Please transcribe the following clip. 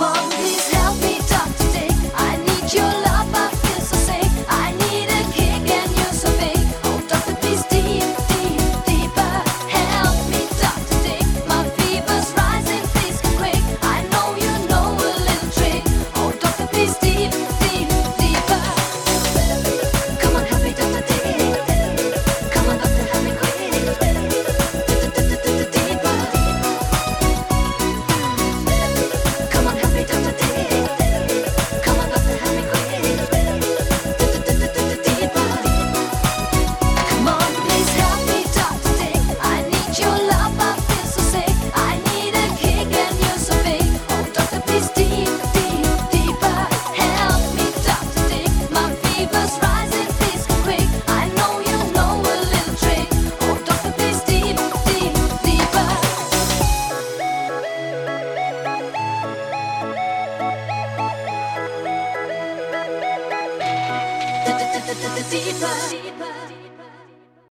on, please help me, Dr. Dick. I need your love, I feel so sick. I need a kick and you're so big. Oh, doctor, please deep, deep, deeper. Help me, Dr. Dick. My fever's rising, please come quick. I know you know a little trick. Oh, doctor, please deep, deep, deeper. Come on, help me, Dr. Dick. Come on, doctor, help me quick. Deeper. Come on, help me, Dr. Dick. Come on, doctor, help me quick. Deeper. Come on, please help me, Dr. Dick. I need your love, I feel so sick. I need a kick and you're so big. Oh, doctor, please deep, deep, deeper. Help me, Dr. Dick. My fever's rising, please come quick. I know you know a little trick. Oh, doctor, please deep, deep, deeper. Deeper.